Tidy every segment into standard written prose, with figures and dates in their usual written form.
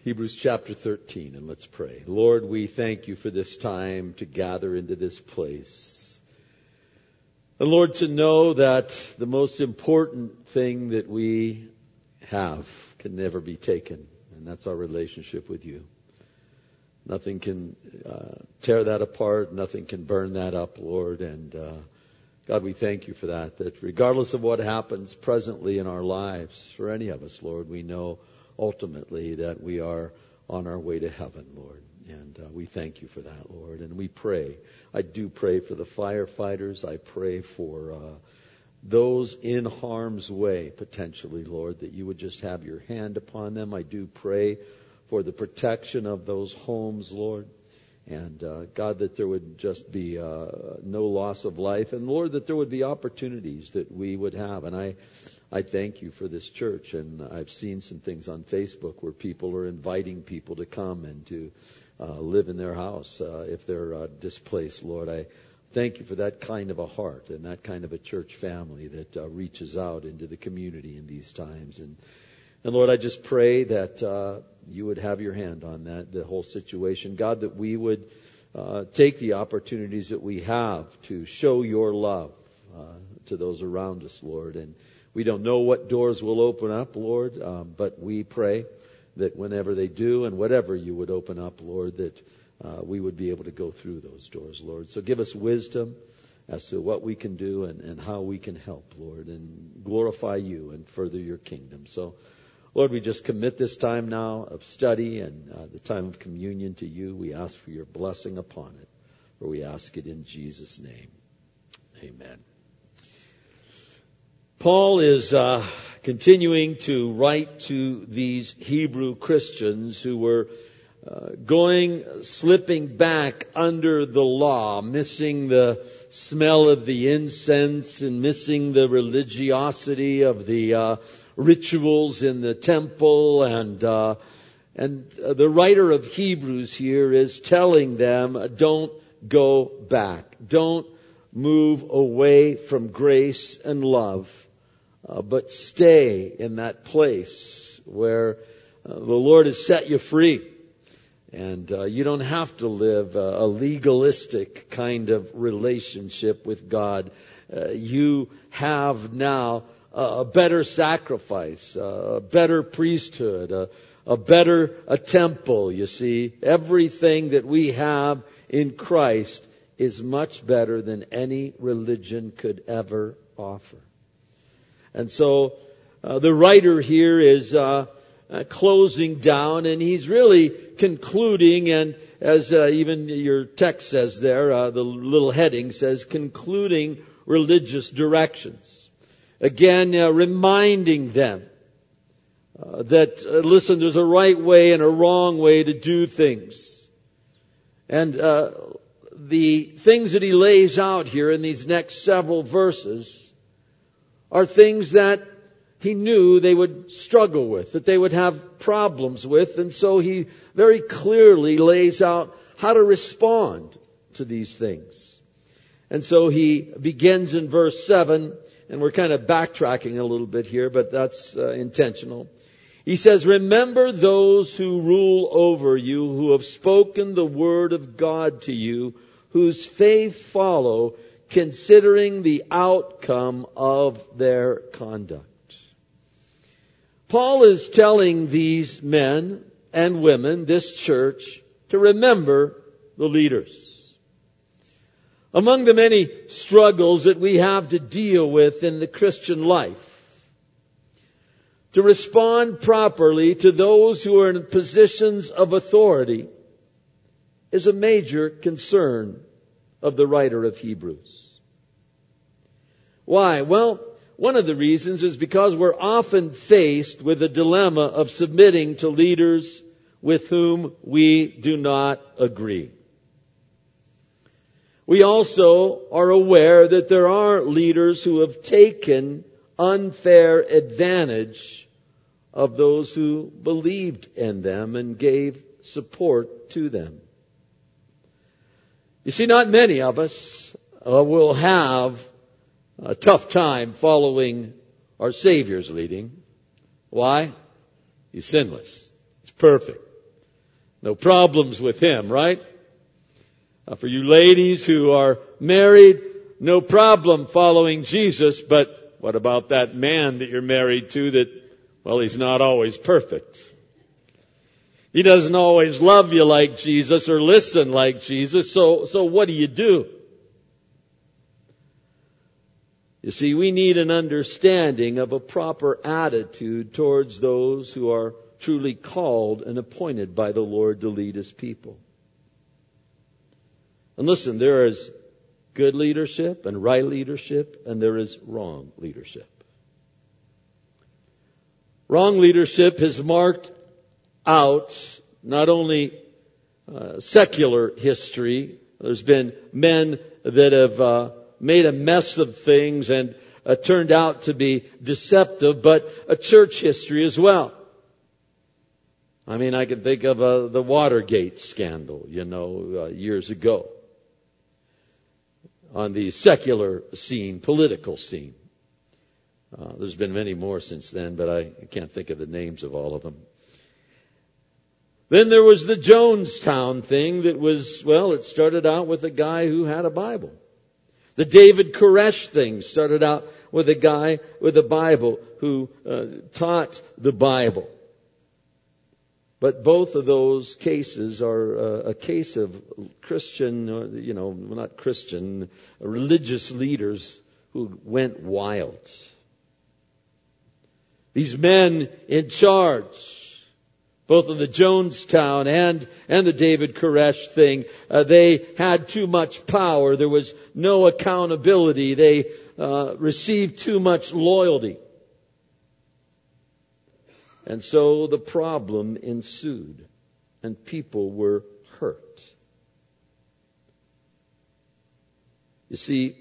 Hebrews chapter 13, and let's pray. Lord, we thank you for this time to gather into this place. And Lord, to know that the most important thing that we have can never be taken, and that's our relationship with you. Nothing can tear that apart. Nothing can burn that up, Lord. And God, we thank you for that regardless of what happens presently in our lives, for any of us, Lord, we know ultimately that we are on our way to heaven, Lord. And we thank you for that, Lord. And we pray. I do pray for the firefighters. I pray for those in harm's way, potentially, Lord, that you would just have your hand upon them. I do pray for the protection of those homes, Lord. And God, that there would just be no loss of life. And Lord, that there would be opportunities that we would have. And I thank you for this church. And I've seen some things on Facebook where people are inviting people to come and to live in their house if they're displaced, Lord. I thank you for that kind of a heart and that kind of a church family that reaches out into the community in these times. And Lord, I just pray that you would have your hand on that, the whole situation. God, that we would take the opportunities that we have to show your love to those around us, Lord. And we don't know what doors will open up, Lord, but we pray that whenever they do and whatever you would open up, Lord, that we would be able to go through those doors, Lord. So give us wisdom as to what we can do and how we can help, Lord, and glorify you and further your kingdom. So, Lord, we just commit this time now of study and the time of communion to you. We ask for your blessing upon it, for we ask it in Jesus' name. Amen. Paul is continuing to write to these Hebrew Christians who were slipping back under the law, missing the smell of the incense and missing the religiosity of the rituals in the temple. And the writer of Hebrews here is telling them, don't go back. Don't move away from grace and love, but stay in that place where the Lord has set you free. And you don't have to live a legalistic kind of relationship with God. You have now a better sacrifice, a better priesthood, a temple, you see. Everything that we have in Christ is much better than any religion could ever offer. And so the writer here is closing down, and he's really concluding, and as even your text says there, the little heading says, concluding religious directions. Again, reminding them that, listen, there's a right way and a wrong way to do things. And the things that he lays out here in these next several verses are things that he knew they would struggle with, that they would have problems with. And so he very clearly lays out how to respond to these things. And so he begins in verse 7, and we're kind of backtracking a little bit here, but that's intentional. He says, remember those who rule over you, who have spoken the word of God to you, whose faith follow, considering the outcome of their conduct. Paul is telling these men and women, this church, to remember the leaders. Among the many struggles that we have to deal with in the Christian life, to respond properly to those who are in positions of authority is a major concern of the writer of Hebrews. Why? Well, one of the reasons is because we're often faced with a dilemma of submitting to leaders with whom we do not agree. We also are aware that there are leaders who have taken unfair advantage of those who believed in them and gave support to them. You see, not many of us will have a tough time following our Savior's leading. Why? He's sinless. He's perfect. No problems with him, right? For you ladies who are married, no problem following Jesus, but what about that man that you're married to that, well, he's not always perfect. He doesn't always love you like Jesus or listen like Jesus, so what do you do? You see, we need an understanding of a proper attitude towards those who are truly called and appointed by the Lord to lead His people. And listen, there is good leadership and right leadership, and there is wrong leadership. Wrong leadership has marked out not only secular history. There's been men that have made a mess of things and turned out to be deceptive, but a church history as well. I mean, I can think of the Watergate scandal, years ago on the secular scene, political scene. There's been many more since then, but I can't think of the names of all of them. Then there was the Jonestown thing that was, well, it started out with a guy who had a Bible. The David Koresh thing started out with a guy with a Bible who taught the Bible. But both of those cases are a case of Christian, not Christian, religious leaders who went wild. These men in charge, both of the Jonestown and the David Koresh thing, they had too much power. There was no accountability. They received too much loyalty. And so the problem ensued, and people were hurt. You see,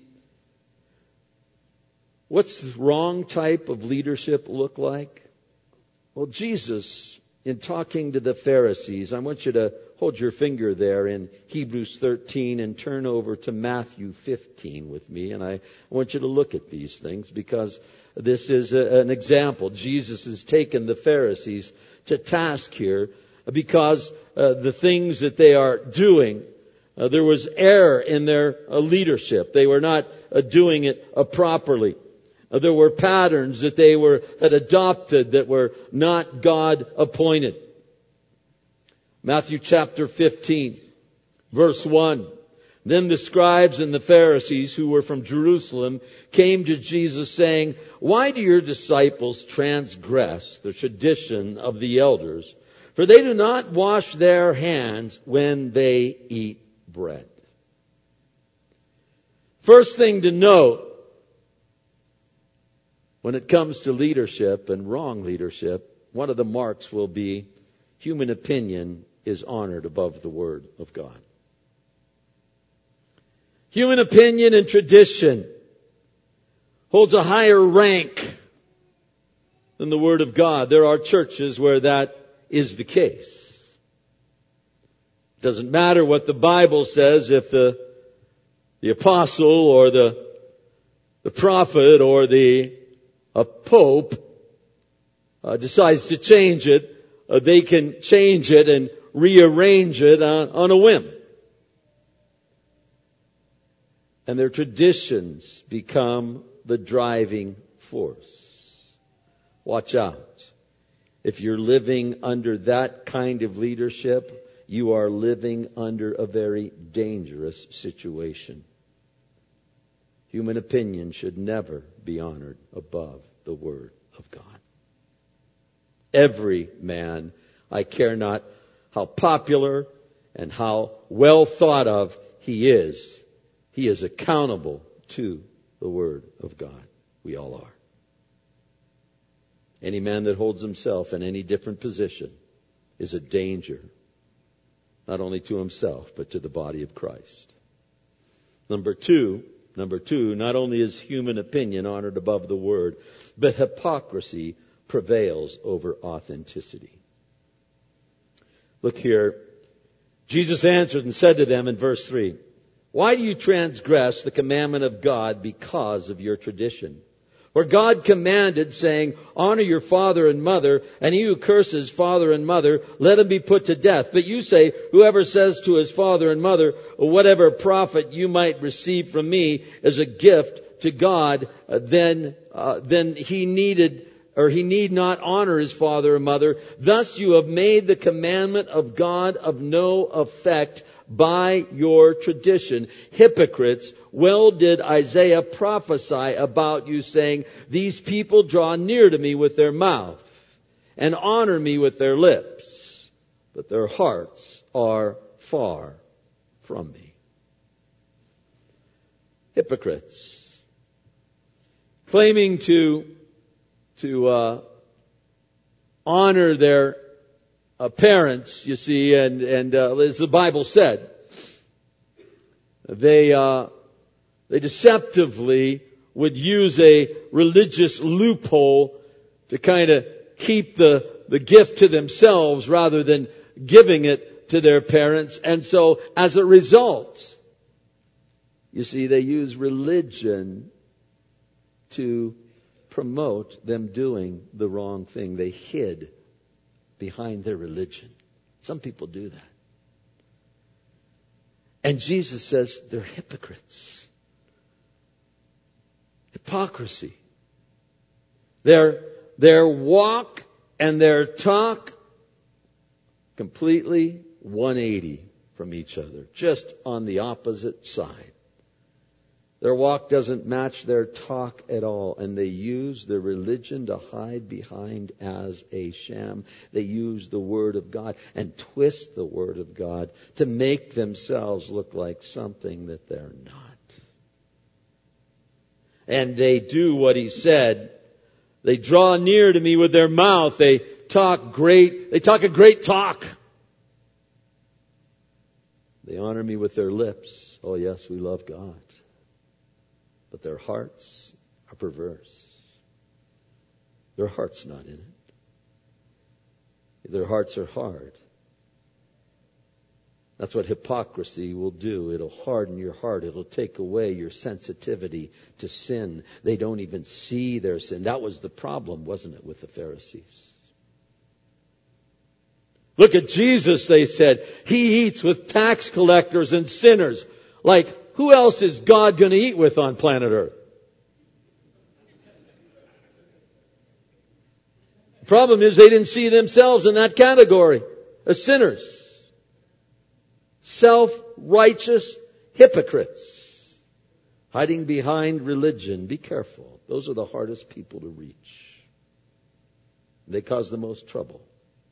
what's the wrong type of leadership look like? Well, Jesus, in talking to the Pharisees, I want you to hold your finger there in Hebrews 13 and turn over to Matthew 15 with me. And I want you to look at these things because this is an example. Jesus has taken the Pharisees to task here because the things that they are doing, there was error in their leadership. They were not doing it properly. There were patterns that they had adopted that were not God appointed. Matthew chapter 15, verse 1. Then the scribes and the Pharisees who were from Jerusalem came to Jesus saying, "Why do your disciples transgress the tradition of the elders? For they do not wash their hands when they eat bread." First thing to note when it comes to leadership and wrong leadership, one of the marks will be human opinion is honored above the Word of God. Human opinion and tradition holds a higher rank than the Word of God. There are churches where that is the case. It doesn't matter what the Bible says if the apostle or the prophet or a pope decides to change it, they can change it and rearrange it on a whim. And their traditions become the driving force. Watch out. If you're living under that kind of leadership, you are living under a very dangerous situation. Human opinion should never be honored above the Word of God. Every man, I care not how popular and how well thought of he is accountable to the Word of God. We all are. Any man that holds himself in any different position is a danger, not only to himself, but to the body of Christ. Number two, not only is human opinion honored above the Word, but hypocrisy prevails over authenticity. Look here. Jesus answered and said to them in verse 3, "Why do you transgress the commandment of God because of your tradition? For God commanded, saying, honor your father and mother, and he who curses father and mother, let him be put to death. But you say, whoever says to his father and mother, whatever profit you might receive from me is a gift to God, then he need not honor his father or mother. Thus you have made the commandment of God of no effect by your tradition. Hypocrites, well did Isaiah prophesy about you, saying, these people draw near to me with their mouth and honor me with their lips, but their hearts are far from me. Hypocrites, claiming to honor their parents, you see, and as the Bible said, they deceptively would use a religious loophole to kind of keep the gift to themselves rather than giving it to their parents. And so as a result, you see, they use religion to promote them doing the wrong thing. They hid behind their religion. Some people do that. And Jesus says they're hypocrites. Hypocrisy. Their walk and their talk completely 180 from each other, just on the opposite side. Their walk doesn't match their talk at all, and they use their religion to hide behind as a sham. They use the Word of God and twist the Word of God to make themselves look like something that they're not. And they do what he said. They draw near to me with their mouth. They talk a great talk. They honor me with their lips. Oh yes, we love God. But their hearts are perverse. Their heart's not in it. Their hearts are hard. That's what hypocrisy will do. It'll harden your heart. It'll take away your sensitivity to sin. They don't even see their sin. That was the problem, wasn't it, with the Pharisees? Look at Jesus, they said. He eats with tax collectors and sinners. Like, who else is God going to eat with on planet Earth? The problem is they didn't see themselves in that category as sinners. Self-righteous hypocrites. Hiding behind religion. Be careful. Those are the hardest people to reach. They cause the most trouble.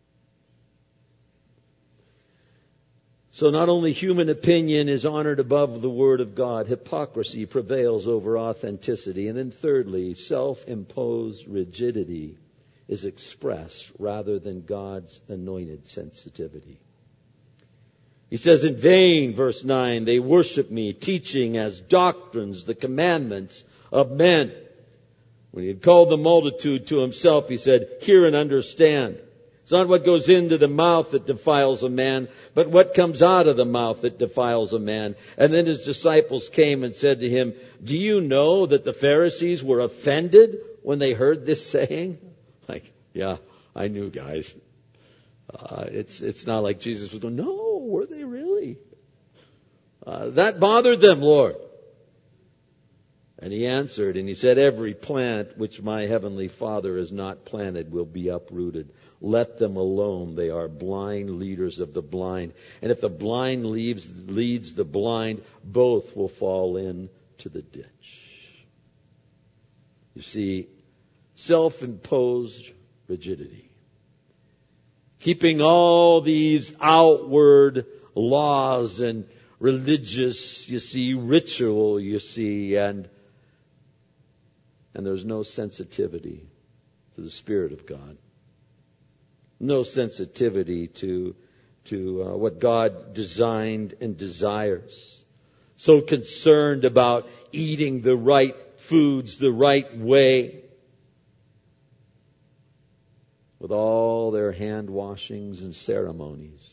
So not only human opinion is honored above the Word of God, hypocrisy prevails over authenticity. And then thirdly, self-imposed rigidity is expressed rather than God's anointed sensitivity. He says, in vain, verse 9, they worship me, teaching as doctrines the commandments of men. When he had called the multitude to himself, he said, hear and understand. It's not what goes into the mouth that defiles a man, but what comes out of the mouth that defiles a man. And then his disciples came and said to him, do you know that the Pharisees were offended when they heard this saying? Like, yeah, I knew, guys. It's not like Jesus was going, no, were they really? That bothered them, Lord. And he answered and he said, every plant which my heavenly Father has not planted will be uprooted. Let them alone. They are blind leaders of the blind. And if the blind leads the blind, both will fall into the ditch. You see, self-imposed rigidity. Keeping all these outward laws and religious, ritual, and there's no sensitivity to the Spirit of God. No sensitivity to what God designed and desires. So concerned about eating the right foods the right way. With all their hand washings and ceremonies.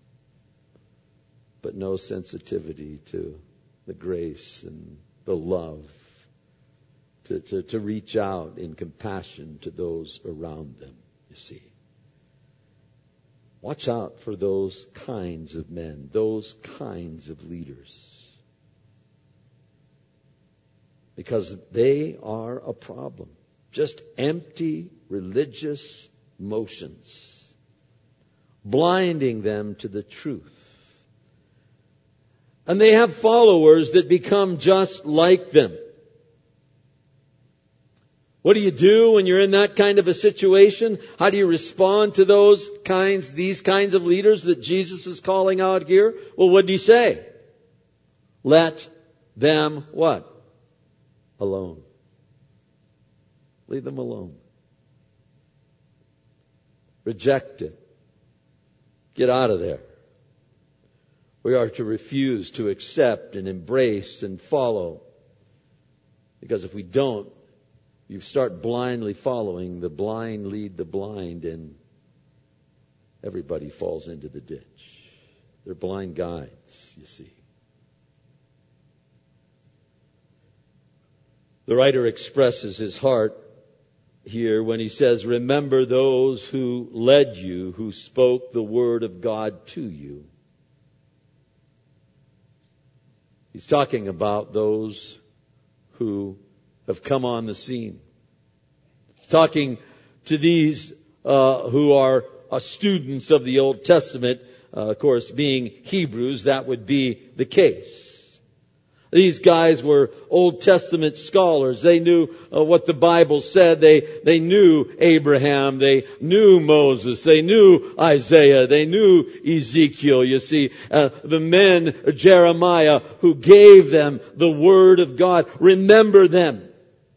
But no sensitivity to the grace and the love to reach out in compassion to those around them, you see. Watch out for those kinds of men, those kinds of leaders. Because they are a problem. Just empty religious motions, blinding them to the truth. And they have followers that become just like them. What do you do when you're in that kind of a situation? How do you respond to these kinds of leaders that Jesus is calling out here? Well, what did he say? Let them what? Alone. Leave them alone. Reject it. Get out of there. We are to refuse to accept and embrace and follow. Because if we don't, you start blindly following. The blind lead the blind, and everybody falls into the ditch. They're blind guides, you see. The writer expresses his heart here when he says, remember those who led you, who spoke the word of God to you. He's talking about those who have come on the scene. He's talking to these who are students of the Old Testament. Of course, being Hebrews, that would be the case. These guys were Old Testament scholars. They knew what the Bible said. They knew Abraham. They knew Moses. They knew Isaiah. They knew Ezekiel. You see, the men, Jeremiah, who gave them the Word of God. Remember them.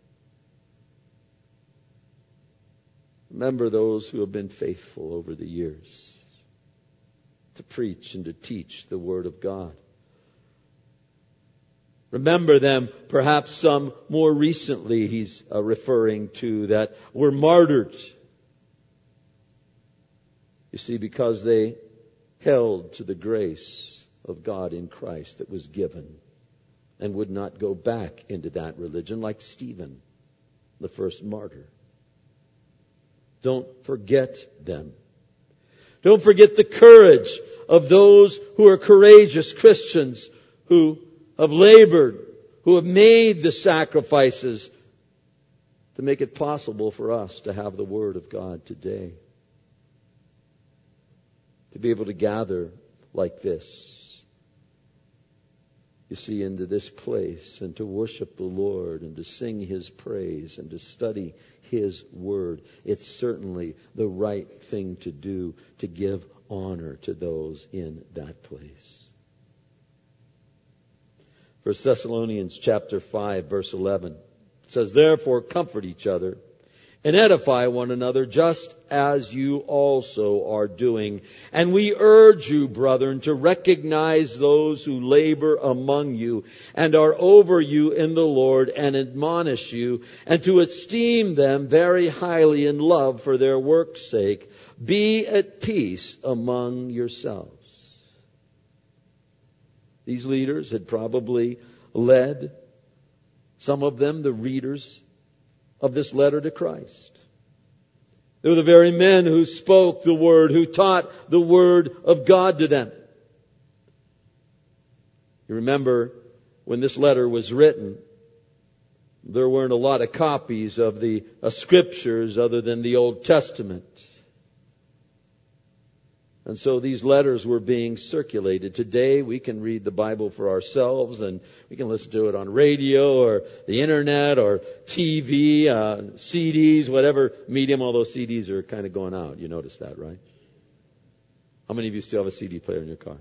Remember those who have been faithful over the years to preach and to teach the Word of God. Remember them, perhaps some more recently he's referring to, that were martyred. You see, because they held to the grace of God in Christ that was given and would not go back into that religion, like Stephen, the first martyr. Don't forget them. Don't forget the courage of those who are courageous Christians who have labored, who have made the sacrifices to make it possible for us to have the Word of God today. To be able to gather like this. You see, into this place, and to worship the Lord, and to sing His praise, and to study His Word. It's certainly the right thing to do, to give honor to those in that place. 1 Thessalonians chapter 5, verse 11 says, therefore comfort each other and edify one another, just as you also are doing. And we urge you, brethren, to recognize those who labor among you and are over you in the Lord, and admonish you, and to esteem them very highly in love for their work's sake. Be at peace among yourselves. These leaders had probably led, some of them, the readers of this letter to Christ. They were the very men who spoke the Word, who taught the Word of God to them. You remember when this letter was written, there weren't a lot of copies of the Scriptures other than the Old Testament. And so these letters were being circulated. Today we can read the Bible for ourselves, and we can listen to it on radio or the internet or TV, CDs, whatever medium, although CDs are kind of going out. You notice that, right? How many of you still have a CD player in your car?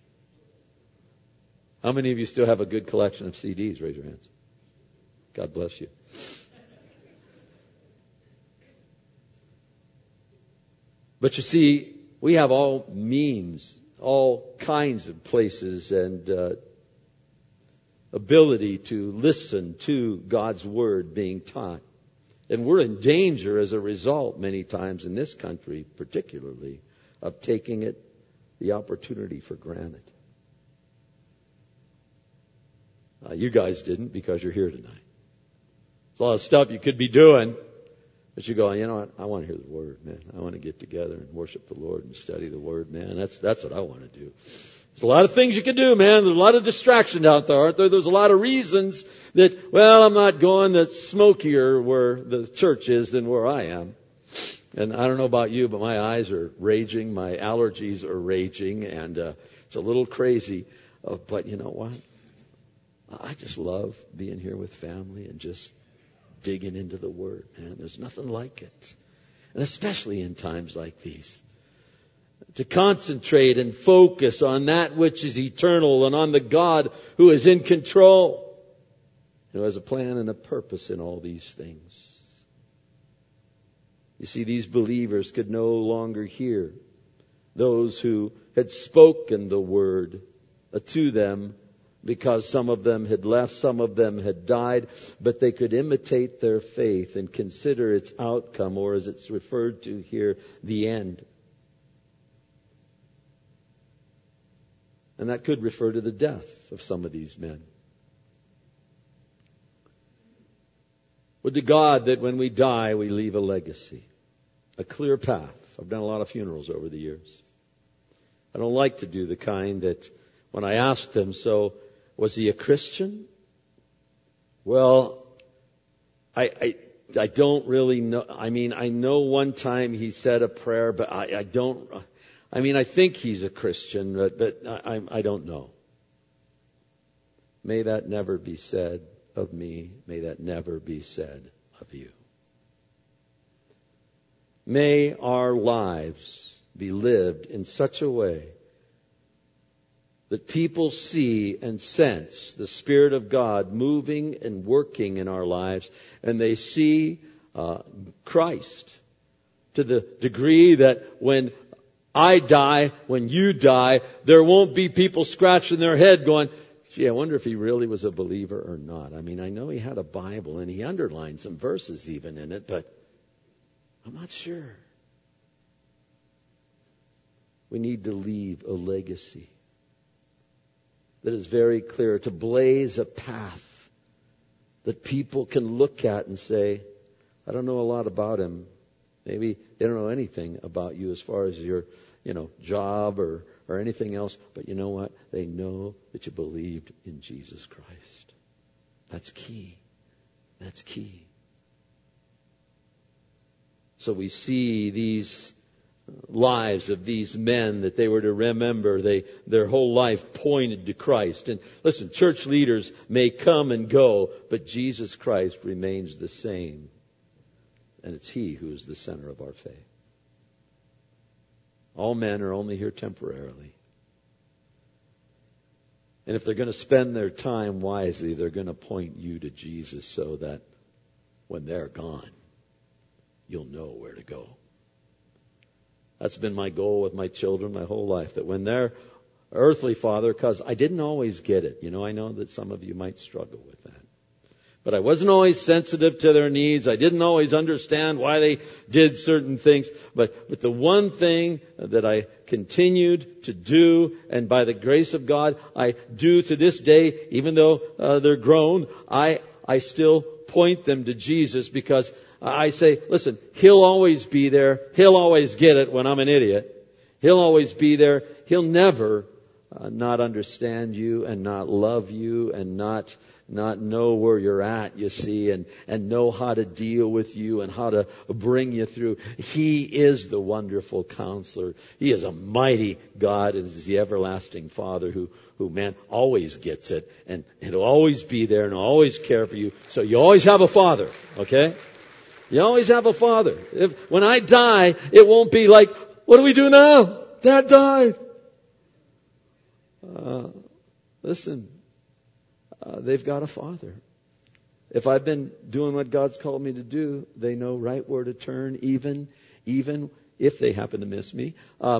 How many of you still have a good collection of CDs? Raise your hands. God bless you. But you see, we have all means, all kinds of places and ability to listen to God's Word being taught. And we're in danger as a result many times in this country particularly of taking the opportunity for granted. You guys didn't, because you're here tonight. There's a lot of stuff you could be doing. But you go, you know what? I want to hear the Word, man. I want to get together and worship the Lord and study the Word, man. That's what I want to do. There's a lot of things you can do, man. There's a lot of distractions out there, aren't there? There's a lot of reasons that, well, I'm not going that's smokier where the church is than where I am. And I don't know about you, but my eyes are raging. My allergies are raging. And it's a little crazy. But you know what? I just love being here with family and just digging into the Word, man. There's nothing like it. And especially in times like these. To concentrate and focus on that which is eternal and on the God who is in control, who has a plan and a purpose in all these things. You see, these believers could no longer hear those who had spoken the Word to them, because some of them had left, some of them had died, but they could imitate their faith and consider its outcome, or as it's referred to here, the end. And that could refer to the death of some of these men. Would to God that when we die, we leave a legacy, a clear path. I've done a lot of funerals over the years. I don't like to do the kind that when I asked them, so was he a Christian? Well, I don't really know. I mean, I know one time he said a prayer, but I don't. I mean, I think he's a Christian, but I don't know. May that never be said of me. May that never be said of you. May our lives be lived in such a way that people see and sense the Spirit of God moving and working in our lives, and they see Christ to the degree that when I die, when you die, there won't be people scratching their head going, gee, I wonder if he really was a believer or not. I mean, I know he had a Bible and he underlined some verses even in it, but I'm not sure. We need to leave a legacy that is very clear, to blaze a path that people can look at and say, I don't know a lot about him. Maybe they don't know anything about you as far as your, job or anything else. But you know what? They know that you believed in Jesus Christ. That's key. That's key. So we see these lives of these men that they were to remember. Their whole life pointed to Christ. And listen, church leaders may come and go, but Jesus Christ remains the same. And it's He who is the center of our faith. All men are only here temporarily. And if they're going to spend their time wisely, they're going to point you to Jesus so that when they're gone, you'll know where to go. That's been my goal with my children my whole life, that when their earthly father, because I didn't always get it. I know that some of you might struggle with that. But I wasn't always sensitive to their needs. I didn't always understand why they did certain things. But the one thing that I continued to do, and by the grace of God, I do to this day, even though they're grown, I still point them to Jesus, because I say, listen, He'll always be there. He'll always get it when I'm an idiot. He'll always be there. He'll never not understand you and not love you and not know where you're at, you see, and know how to deal with you and how to bring you through. He is the wonderful counselor. He is a mighty God, and is the everlasting Father who man, always gets it, and He'll always be there and always care for you. So you always have a Father, okay? You always have a Father. When I die, it won't be like, what do we do now? Dad died. Listen, they've got a Father. If I've been doing what God's called me to do, they know right where to turn, even if they happen to miss me,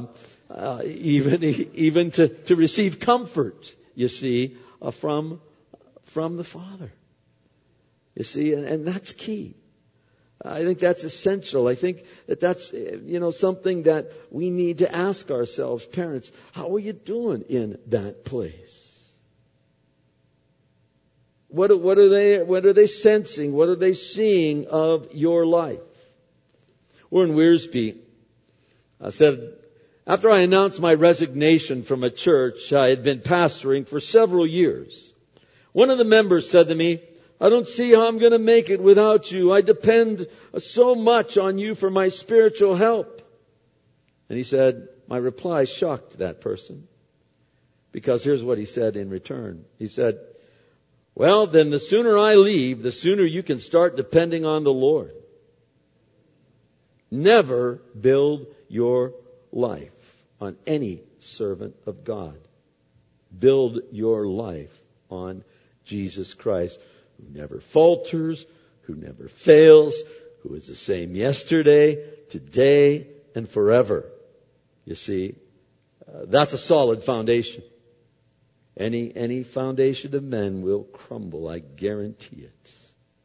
even to receive comfort, you see, from the Father. You see, and that's key. I think that's essential. I think that's something that we need to ask ourselves, parents. How are you doing in that place? What are they sensing? What are they seeing of your life? Warren Wiersbe said, after I announced my resignation from a church I had been pastoring for several years, one of the members said to me, I don't see how I'm going to make it without you. I depend so much on you for my spiritual help. And he said, my reply shocked that person. Because here's what he said in return. He said, well, then the sooner I leave, the sooner you can start depending on the Lord. Never build your life on any servant of God. Build your life on Jesus Christ, who never falters, who never fails, who is the same yesterday, today, and forever. You see, that's a solid foundation. Any foundation of men will crumble, I guarantee it.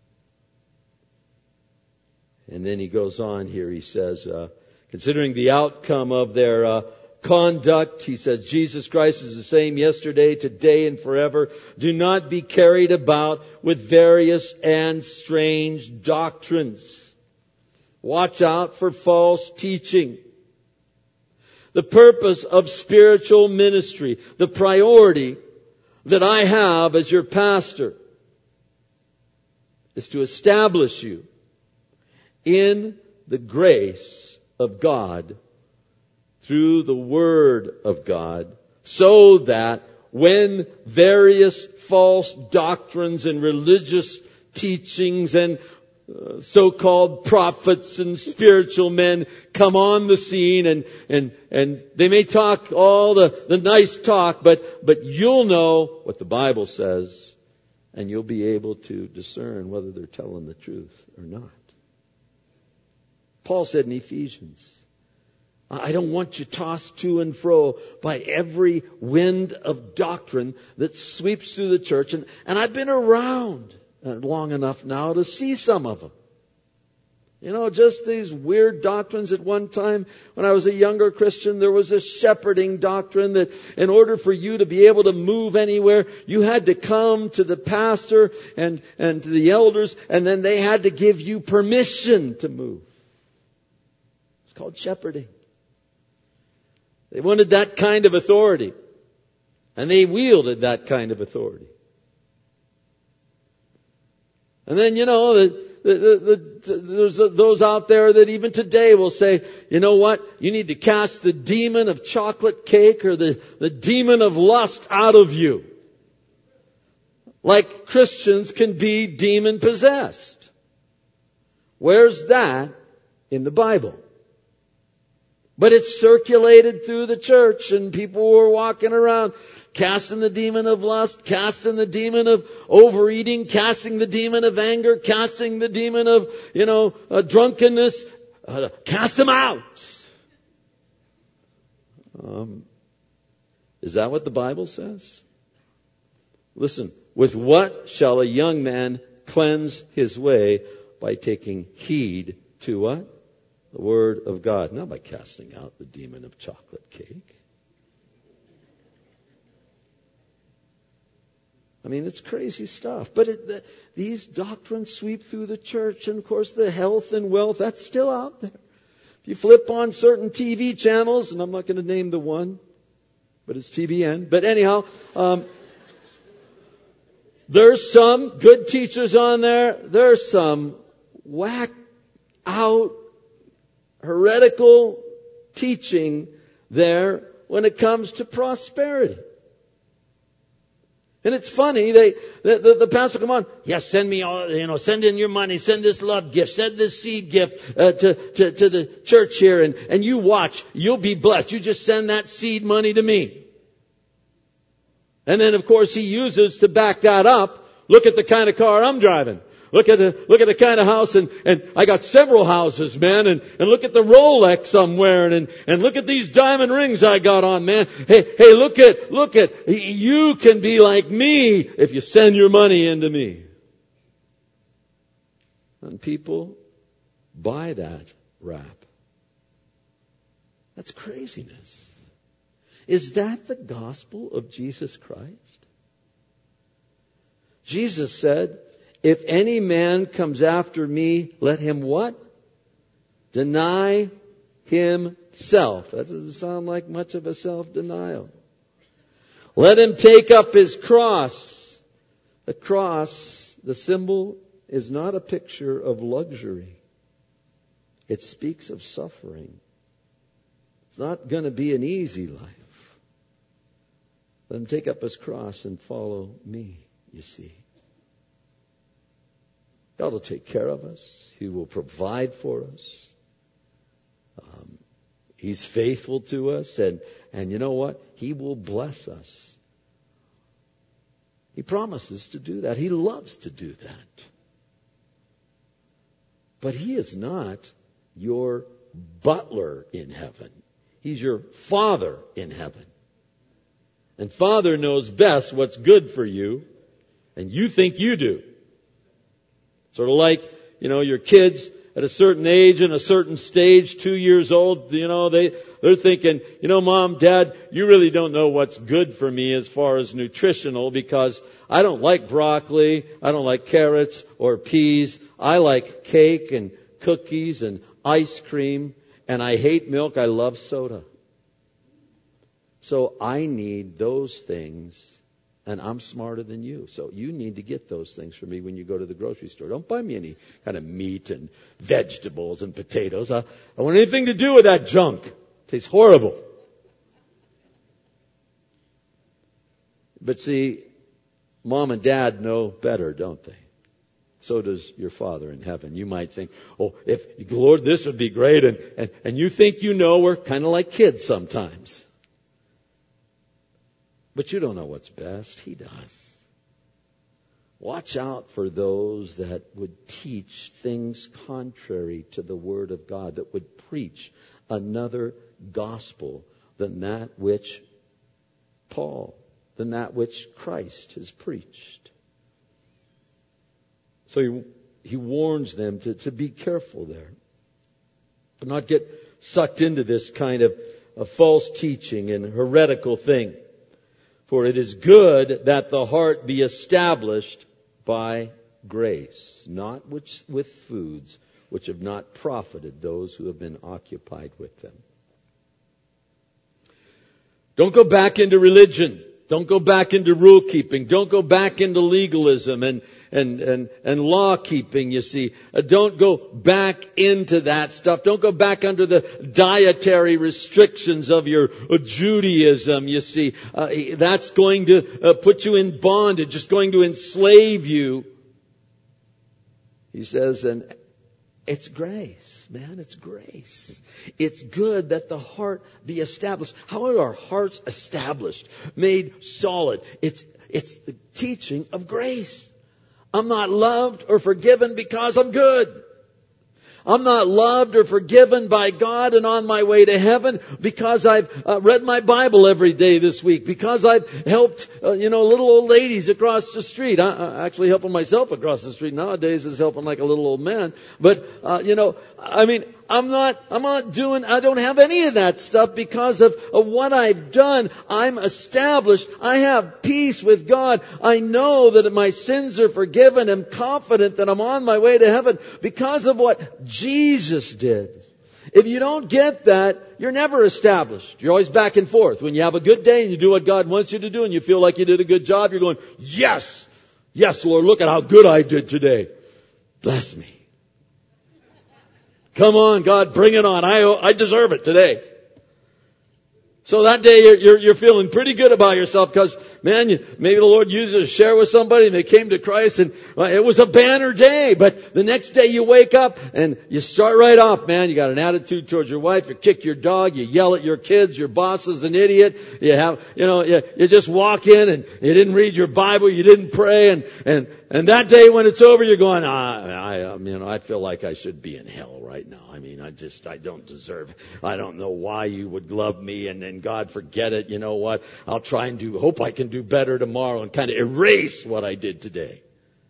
And then he goes on here, he says, considering the outcome of their conduct, he says, Jesus Christ is the same yesterday, today, and forever. Do not be carried about with various and strange doctrines. Watch out for false teaching. The purpose of spiritual ministry, the priority that I have as your pastor, is to establish you in the grace of God through the Word of God, so that when various false doctrines and religious teachings and so-called prophets and spiritual men come on the scene, and they may talk all the nice talk, but you'll know what the Bible says, and you'll be able to discern whether they're telling the truth or not. Paul said in Ephesians, I don't want you tossed to and fro by every wind of doctrine that sweeps through the church. And I've been around long enough now to see some of them. You know, just these weird doctrines. At one time, when I was a younger Christian, there was a shepherding doctrine that in order for you to be able to move anywhere, you had to come to the pastor and to the elders, and then they had to give you permission to move. It's called shepherding. They wanted that kind of authority. And they wielded that kind of authority. And then, you know, there's those out there that even today will say, you know what? You need to cast the demon of chocolate cake or the demon of lust out of you. Like Christians can be demon possessed. Where's that in the Bible? But it's circulated through the church, and people were walking around casting the demon of lust, casting the demon of overeating, casting the demon of anger, casting the demon of, drunkenness. Cast them out. Is that what the Bible says? Listen, with what shall a young man cleanse his way? By taking heed to what? The Word of God. Not by casting out the demon of chocolate cake. I mean, it's crazy stuff. But these doctrines sweep through the church. And of course, the health and wealth, that's still out there. If you flip on certain TV channels, and I'm not going to name the one, but it's TBN. But anyhow, there's some good teachers on there. There's some whack out heretical teaching there when it comes to prosperity. And it's funny, the pastor come on, yes, send me all, send in your money, send this love gift, send this seed gift to the church here, and you watch, you'll be blessed. You just send that seed money to me. And then of course he uses to back that up, look at the kind of car I'm driving. Look at the kind of house, and I got several houses, man, and look at the Rolex I'm wearing, and look at these diamond rings I got on, man. Hey, look at, you can be like me if you send your money into me. And people buy that rap. That's craziness. Is that the gospel of Jesus Christ? Jesus said, if any man comes after me, let him what? Deny himself. That doesn't sound like much of a self-denial. Let him take up his cross. The cross, the symbol, is not a picture of luxury. It speaks of suffering. It's not going to be an easy life. Let him take up his cross and follow me, you see. God will take care of us. He will provide for us. He's faithful to us. And you know what? He will bless us. He promises to do that. He loves to do that. But He is not your butler in heaven. He's your Father in heaven. And Father knows best what's good for you, and you think you do. Sort of like, your kids at a certain age and a certain stage, 2 years old, they're thinking, Mom, Dad, you really don't know what's good for me as far as nutritional, because I don't like broccoli, I don't like carrots or peas. I like cake and cookies and ice cream, and I hate milk. I love soda. So I need those things, and I'm smarter than you. So you need to get those things for me when you go to the grocery store. Don't buy me any kind of meat and vegetables and potatoes. I don't want anything to do with that junk. It tastes horrible. But see, Mom and Dad know better, don't they? So does your Father in heaven. You might think, if Lord, this would be great. And you think we're kind of like kids sometimes. But you don't know what's best. He does. Watch out for those that would teach things contrary to the Word of God, that would preach another gospel than that which Christ has preached. So he warns them to be careful there. To not get sucked into this kind of a false teaching and heretical thing. For it is good that the heart be established by grace, not with foods which have not profited those who have been occupied with them. Don't go back into religion. Don't go back into rule keeping. Don't go back into legalism and law keeping, you see. Don't go back into that stuff. Don't go back under the dietary restrictions of your Judaism, you see. That's going to put you in bondage. It's going to enslave you. He says, and it's grace, man. It's grace. It's good that the heart be established. How are our hearts established? Made solid. It's the teaching of grace. I'm not loved or forgiven because I'm good. I'm not loved or forgiven by God and on my way to heaven because I've read my Bible every day this week, because I've helped, little old ladies across the street. I'm actually helping myself across the street nowadays is helping like a little old man. But, I don't have any of that stuff because of what I've done. I'm established. I have peace with God. I know that my sins are forgiven. I'm confident that I'm on my way to heaven because of what Jesus did. If you don't get that, you're never established. You're always back and forth. When you have a good day and you do what God wants you to do and you feel like you did a good job, you're going, yes, Lord, look at how good I did today. Bless me. Come on, God, bring it on. I deserve it today. So that day you're feeling pretty good about yourself because, man, maybe the Lord used it to share with somebody and they came to Christ and it was a banner day. But the next day you wake up and you start right off, man. You got an attitude towards your wife. You kick your dog. You yell at your kids. Your boss is an idiot. You just walk in and you didn't read your Bible. You didn't pray. And that day when it's over, you're going, I feel like I should be in hell right now. I don't deserve it. I don't know why you would love me, and then God, forget it. You know what? I'll try and hope I can do better tomorrow and kind of erase what I did today.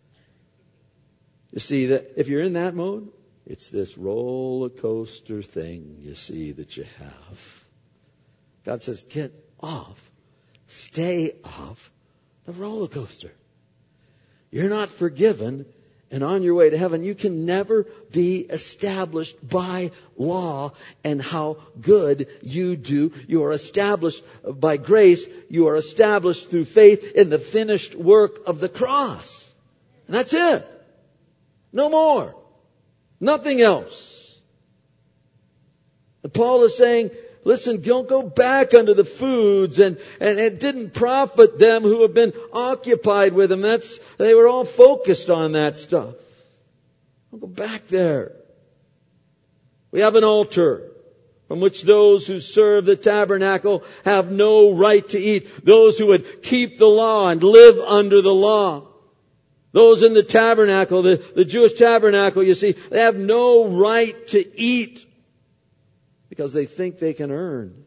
You see, that if you're in that mode, it's this roller coaster thing, you see, that you have. God says, get off, stay off the roller coaster. you're not forgiven and on your way to heaven. You can never be established by law and how good you do. You are established by grace. You are established through faith in the finished work of the cross. And that's it. No more. Nothing else. And Paul is saying, listen, don't go back unto the foods, and it didn't profit them who have been occupied with them. They were all focused on that stuff. Don't go back there. We have an altar from which those who serve the tabernacle have no right to eat. Those who would keep the law and live under the law. Those in the tabernacle, the Jewish tabernacle, you see, they have no right to eat because they think they can earn.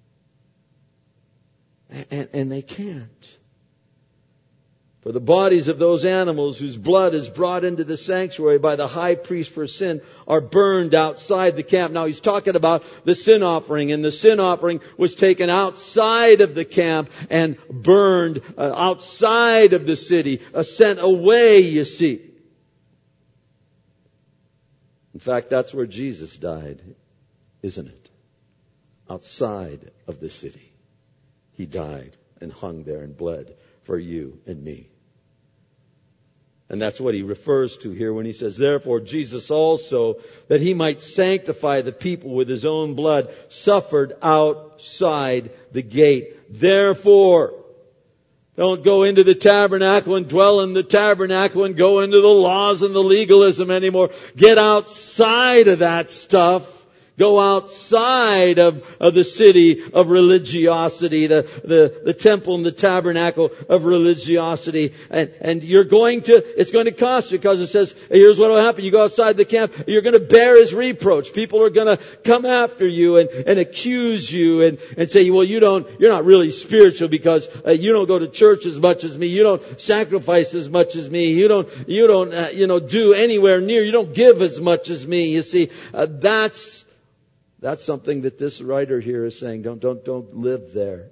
And they can't. For the bodies of those animals whose blood is brought into the sanctuary by the high priest for sin are burned outside the camp. Now he's talking about the sin offering, and the sin offering was taken outside of the camp and burned outside of the city, sent away, you see. In fact, that's where Jesus died, isn't it? Outside of the city. He died and hung there and bled for you and me. And that's what he refers to here when he says, therefore Jesus also, that he might sanctify the people with his own blood, suffered outside the gate. Therefore, don't go into the tabernacle and dwell in the tabernacle and go into the laws and the legalism anymore. Get outside of that stuff. Go outside of the city of religiosity, the temple and the tabernacle of religiosity. And it's going to cost you, because it says, here's what will happen. You go outside the camp, you're going to bear his reproach. People are going to come after you and accuse you and say, well, you're not really spiritual because you don't go to church as much as me. You don't sacrifice as much as me. You don't do anywhere near. You don't give as much as me. You see, that's something that this writer here is saying. Don't live there.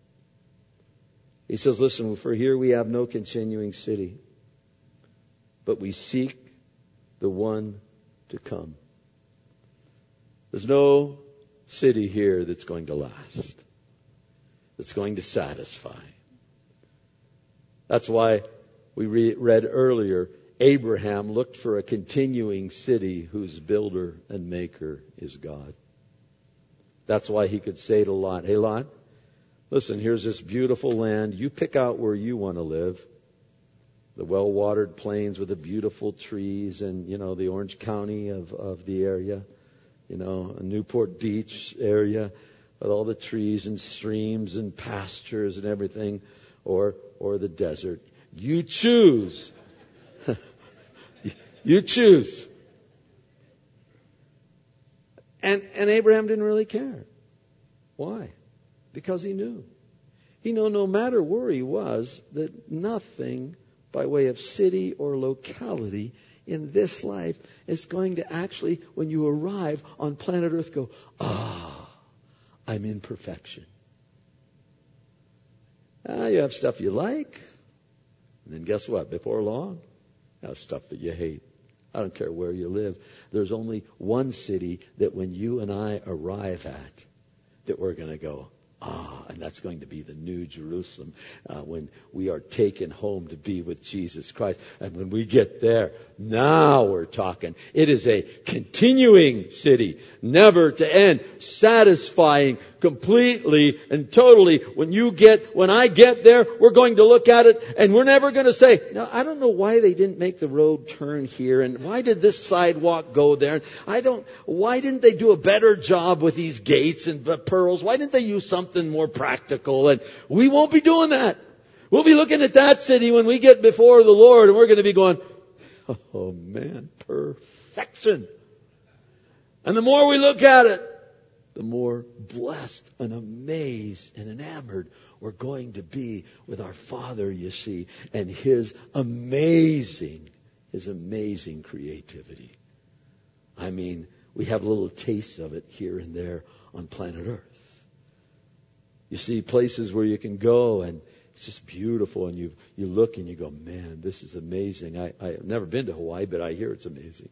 He says, listen, for here we have no continuing city, but we seek the one to come. There's no city here that's going to last, that's going to satisfy. That's why we read earlier, Abraham looked for a continuing city whose builder and maker is God. That's why he could say to Lot, hey Lot, listen, here's this beautiful land. You pick out where you want to live. The well-watered plains with the beautiful trees and, the Orange County of the area. A Newport Beach area with all the trees and streams and pastures and everything. Or the desert. You choose. You choose. And Abraham didn't really care. Why? Because he knew. He knew no matter where he was, that nothing by way of city or locality in this life is going to actually, when you arrive on planet Earth, go, I'm in perfection. You have stuff you like. And then guess what? Before long, you have stuff that you hate. I don't care where you live. There's only one city that when you and I arrive at, that we're going to go, and that's going to be the New Jerusalem, when we are taken home to be with Jesus Christ. And when we get there, now we're talking. It is a continuing city, never to end, satisfying completely and totally. When I get there, we're going to look at it and we're never going to say, no, I don't know why they didn't make the road turn here, and why did this sidewalk go there? Why didn't they do a better job with these gates and pearls? Why didn't they use something more practical? And we won't be doing that. We'll be looking at that city when we get before the Lord, and we're going to be going, oh man, perfection. And the more we look at it, the more blessed and amazed and enamored we're going to be with our Father, you see, and His amazing creativity. I mean, we have little tastes of it here and there on planet Earth. You see places where you can go and It's just beautiful, and you look and you go, man, this is amazing. I've never been to Hawaii, but I hear it's amazing.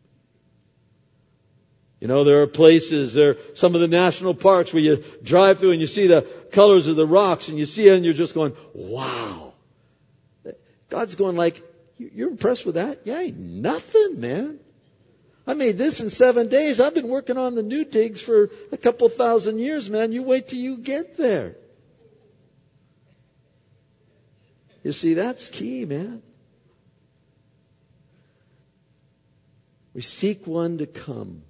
You know, there are places, some of the national parks where you drive through and you see the colors of the rocks, and you see it and you're just going, wow. God's going like, you're impressed with that? Yeah, ain't nothing, man. I made this in 7 days. I've been working on the new digs for a couple thousand years, man. You wait till you get there. You see, that's key, man. We seek one to come.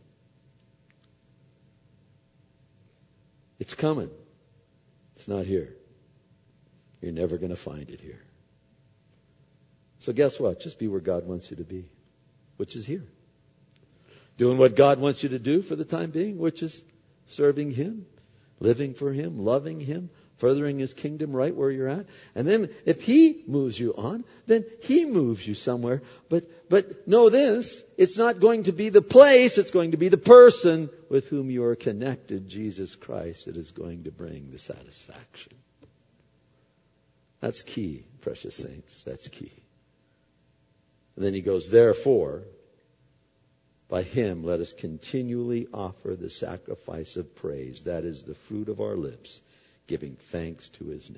It's coming. It's not here. You're never going to find it here. So guess what? Just be where God wants you to be, which is here. Doing what God wants you to do for the time being, which is serving Him, living for Him, loving Him, furthering His kingdom right where you're at. And then if He moves you on, then He moves you somewhere. But know this, it's not going to be the place, it's going to be the person with whom you are connected, Jesus Christ, that is going to bring the satisfaction. That's key, precious saints. That's key. And then he goes, therefore, by Him let us continually offer the sacrifice of praise. That is the fruit of our lips, giving thanks to His name.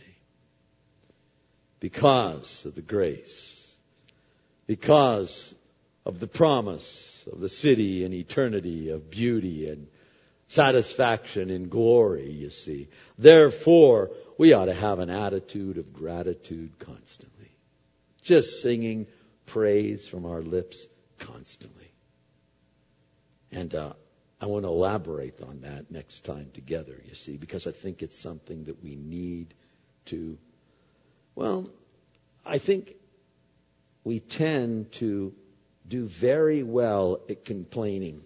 Because of the grace, because of the promise of the city and eternity of beauty and satisfaction in glory, you see. Therefore, we ought to have an attitude of gratitude constantly. Just singing praise from our lips constantly. And I want to elaborate on that next time together, you see, because I think it's something that we need to, well, I think we tend to do very well at complaining.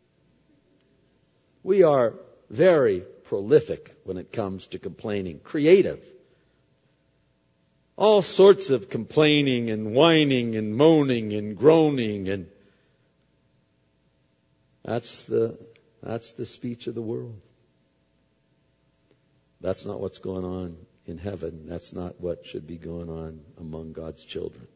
We are very prolific when it comes to complaining, creative. All sorts of complaining and whining and moaning and groaning, and that's the speech of the world. That's not what's going on in heaven. That's not what should be going on among God's children.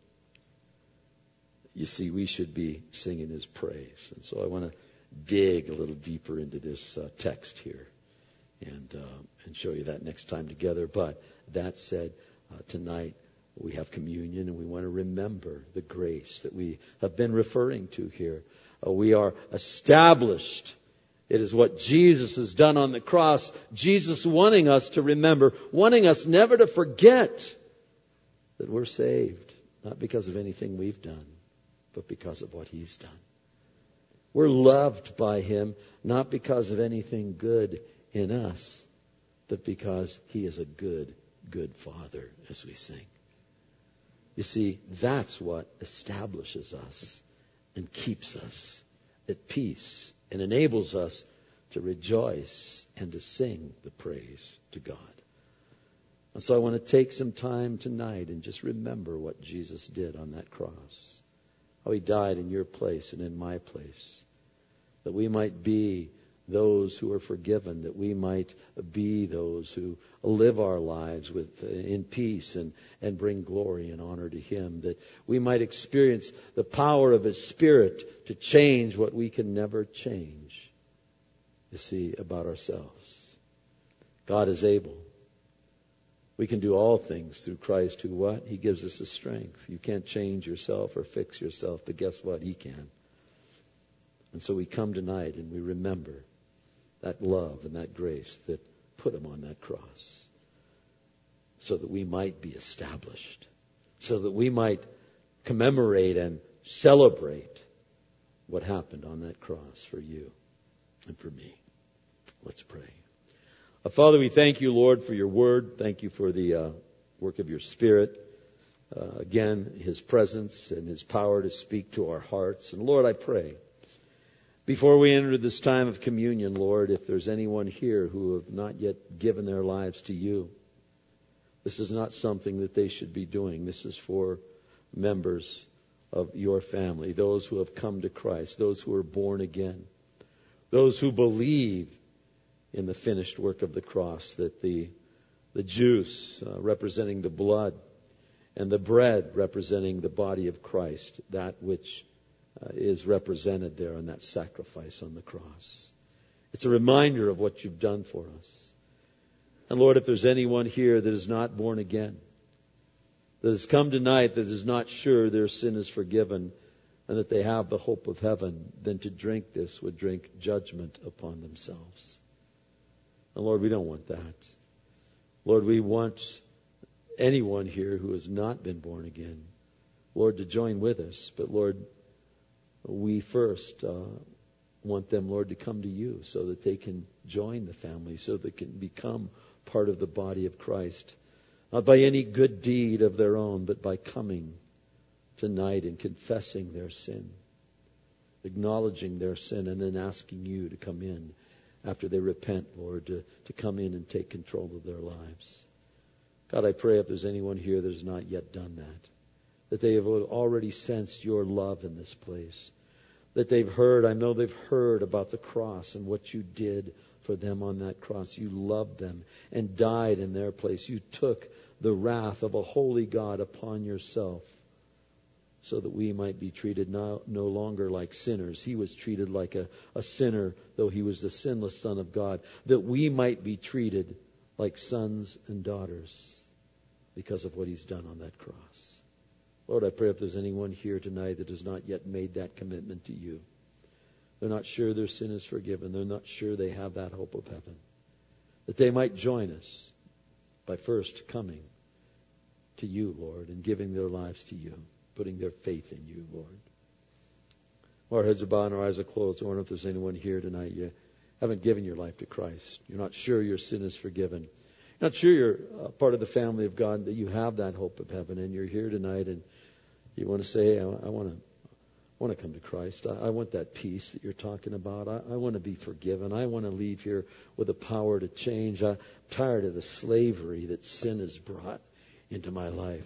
You see, we should be singing His praise. And so I want to dig a little deeper into this text here and show you that next time together. But that said, tonight we have communion, and we want to remember the grace that we have been referring to here. We are established. It is what Jesus has done on the cross. Jesus wanting us to remember, wanting us never to forget that we're saved, not because of anything we've done, but because of what He's done. We're loved by Him, not because of anything good in us, but because He is a good, good Father, as we sing. You see, that's what establishes us and keeps us at peace and enables us to rejoice and to sing the praise to God. And so I want to take some time tonight and just remember what Jesus did on that cross. How He died in your place and in my place. That we might be those who are forgiven, that we might be those who live our lives in peace and bring glory and honor to Him, that we might experience the power of His Spirit to change what we can never change, you see, about ourselves. God is able. We can do all things through Christ who what? He gives us the strength. You can't change yourself or fix yourself, but guess what? He can. And so we come tonight and we remember that love and that grace that put Him on that cross, so that we might be established, so that we might commemorate and celebrate what happened on that cross for you and for me. Let's pray. Father, we thank You, Lord, for Your word. Thank You for the work of Your Spirit. Again, His presence and His power to speak to our hearts. And Lord, I pray, before we enter this time of communion, Lord, if there's anyone here who have not yet given their lives to You, this is not something that they should be doing. This is for members of Your family, those who have come to Christ, those who are born again, those who believe in the finished work of the cross, that the the juice representing the blood, and the bread representing the body of Christ, that which is represented there in that sacrifice on the cross. It's a reminder of what you've done for us. And Lord, if there's anyone here that is not born again, that has come tonight that is not sure their sin is forgiven and that they have the hope of heaven, then to drink this would drink judgment upon themselves. And Lord, we don't want that. Lord, we want anyone here who has not been born again, Lord, to join with us. But Lord, we first want them, Lord, to come to you so that they can join the family, so they can become part of the body of Christ. Not by any good deed of their own, but by coming tonight and confessing their sin, acknowledging their sin, and then asking you to come in after they repent, Lord, to come in and take control of their lives. God, I pray if there's anyone here that has not yet done that they have already sensed your love in this place, that they've heard, I know they've heard about the cross and what you did for them on that cross. You loved them and died in their place. You took the wrath of a holy God upon yourself so that we might be treated no longer like sinners. He was treated like a sinner, though he was the sinless Son of God, that we might be treated like sons and daughters because of what he's done on that cross. Lord, I pray if there's anyone here tonight that has not yet made that commitment to you, they're not sure their sin is forgiven, they're not sure they have that hope of heaven, that they might join us by first coming to you, Lord, and giving their lives to you, putting their faith in you, Lord. Our heads are bowed and our eyes are closed. I wonder if there's anyone here tonight, you haven't given your life to Christ. You're not sure your sin is forgiven. You're not sure you're part of the family of God, that you have that hope of heaven, and you're here tonight and you want to say, hey, I want to come to Christ. I want that peace that you're talking about. I want to be forgiven. I want to leave here with the power to change. I'm tired of the slavery that sin has brought into my life.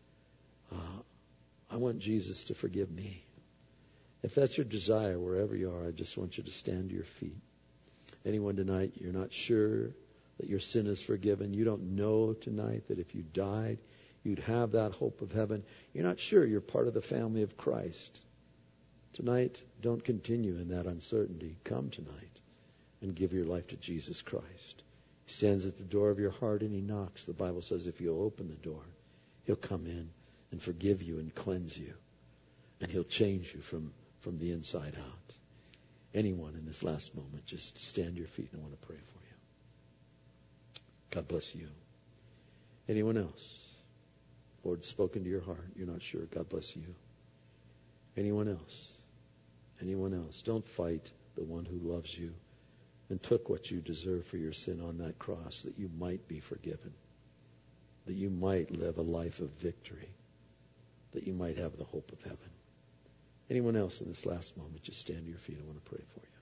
I want Jesus to forgive me. If that's your desire, wherever you are, I just want you to stand to your feet. Anyone tonight, you're not sure that your sin is forgiven. You don't know tonight that if you died, you'd have that hope of heaven. You're not sure you're part of the family of Christ. Tonight, don't continue in that uncertainty. Come tonight and give your life to Jesus Christ. He stands at the door of your heart and he knocks. The Bible says if you'll open the door, he'll come in and forgive you and cleanse you. And he'll change you from the inside out. Anyone in this last moment, just stand to your feet and I want to pray for you. God bless you. Anyone else? Lord's spoken to your heart. You're not sure. God bless you. Anyone else? Anyone else? Don't fight the one who loves you and took what you deserve for your sin on that cross, that you might be forgiven, that you might live a life of victory, that you might have the hope of heaven. Anyone else in this last moment, just stand to your feet. I want to pray for you.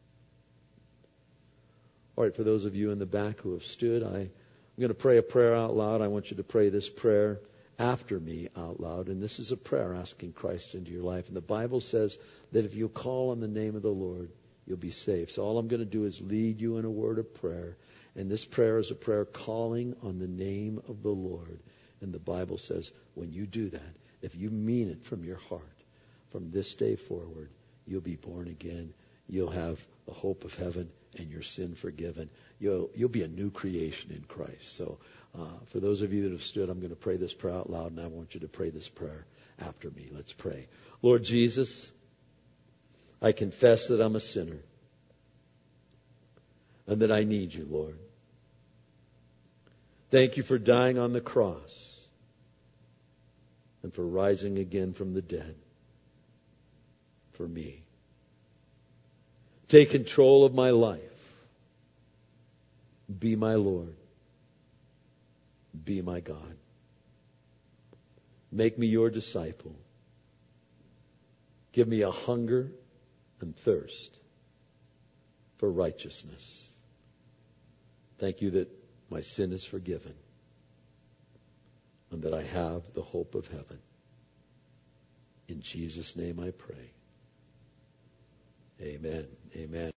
All right, for those of you in the back who have stood, I'm going to pray a prayer out loud. I want you to pray this prayer after me out loud. And this is a prayer asking Christ into your life. And the Bible says that if you call on the name of the Lord, you'll be saved. So all I'm going to do is lead you in a word of prayer. And this prayer is a prayer calling on the name of the Lord. And the Bible says when you do that, if you mean it from your heart, from this day forward, you'll be born again. You'll have the hope of heaven and your sin forgiven. You'll be a new creation in Christ. So for those of you that have stood, I'm going to pray this prayer out loud, and I want you to pray this prayer after me. Let's pray. Lord Jesus, I confess that I'm a sinner and that I need you, Lord. Thank you for dying on the cross and for rising again from the dead for me. Take control of my life. Be my Lord. Be my God. Make me your disciple. Give me a hunger and thirst for righteousness. Thank you that my sin is forgiven and that I have the hope of heaven. In Jesus' name I pray. Amen. Amen.